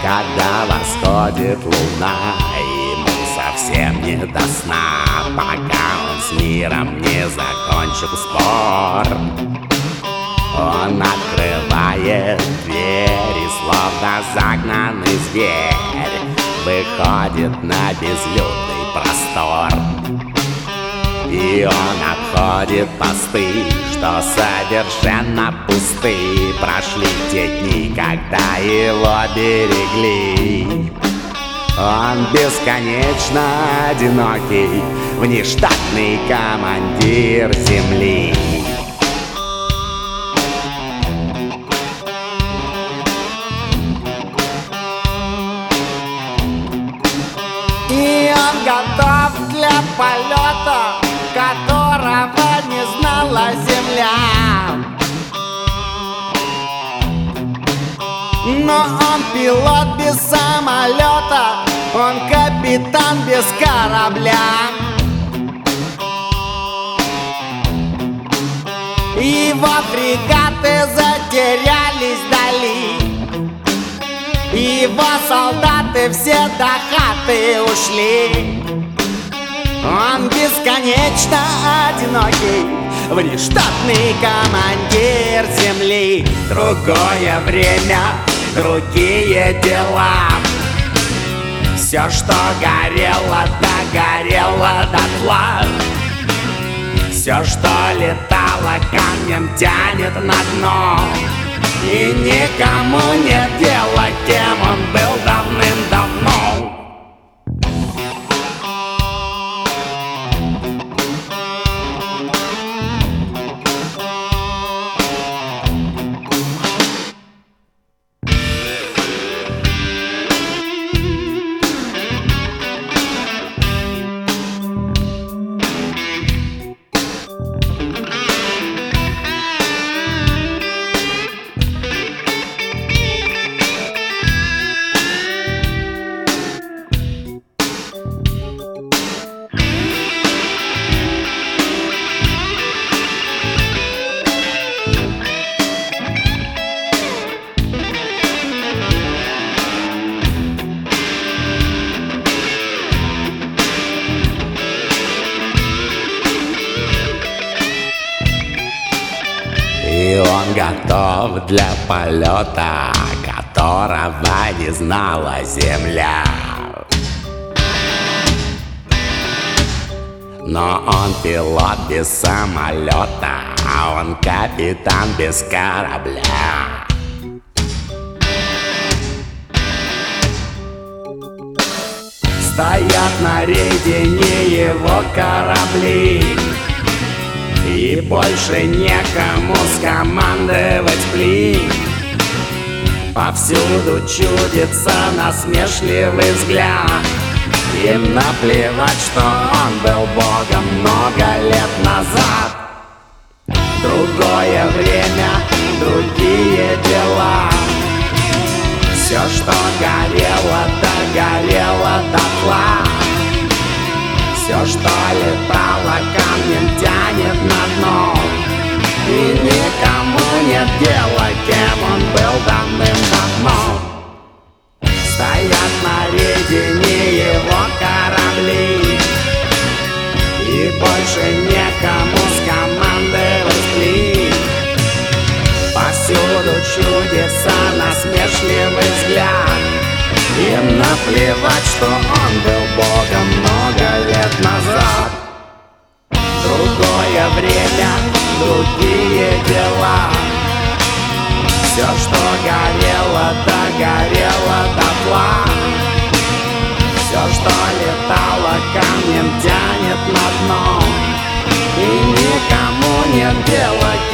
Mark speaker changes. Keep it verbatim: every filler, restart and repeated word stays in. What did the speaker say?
Speaker 1: Когда восходит луна, ему совсем не до сна, пока он с миром не закончил спор. Он открывает двери, словно загнанный зверь, выходит на безлюдный простор. И он обходит посты, что совершенно пусты. Прошли те дни, когда его берегли. Он бесконечно одинокий, внештатный командир земли.
Speaker 2: И он готов для полета, которого не знала земля. Но он пилот без самолета, он капитан без корабля. Его фрегаты затерялись вдали, его солдаты все до хаты ушли. Он бесконечно одинокий, внештатный командир земли. Другое время, другие дела. Все, что горело, догорело дотла. Все, что летало, камнем тянет на дно. И никому нет дела, кем он был давным-давно.
Speaker 1: И он готов для полета, которого не знала земля. Но он пилот без самолета, а он капитан без корабля. Стоят на рейде не его корабли, и больше некому скомандовать плин. Повсюду чудится насмешливый взгляд. Им наплевать, что он был богом много лет назад. Другое время, другие дела. Все, что горело, догорело дотла. Все, что летало, камнем тянет на дно. И никому нет дела, кем он был давным-давно. Стоят на рейде не его корабли, и больше некому скомандовать плин. Повсюду чудится насмешливый взгляд. Им наплевать, что он был богом много лет назад. Другое время, другие дела. Все, что горело, догорело дотла. Все, что летало, камнем тянет на дно. И никому нет дела,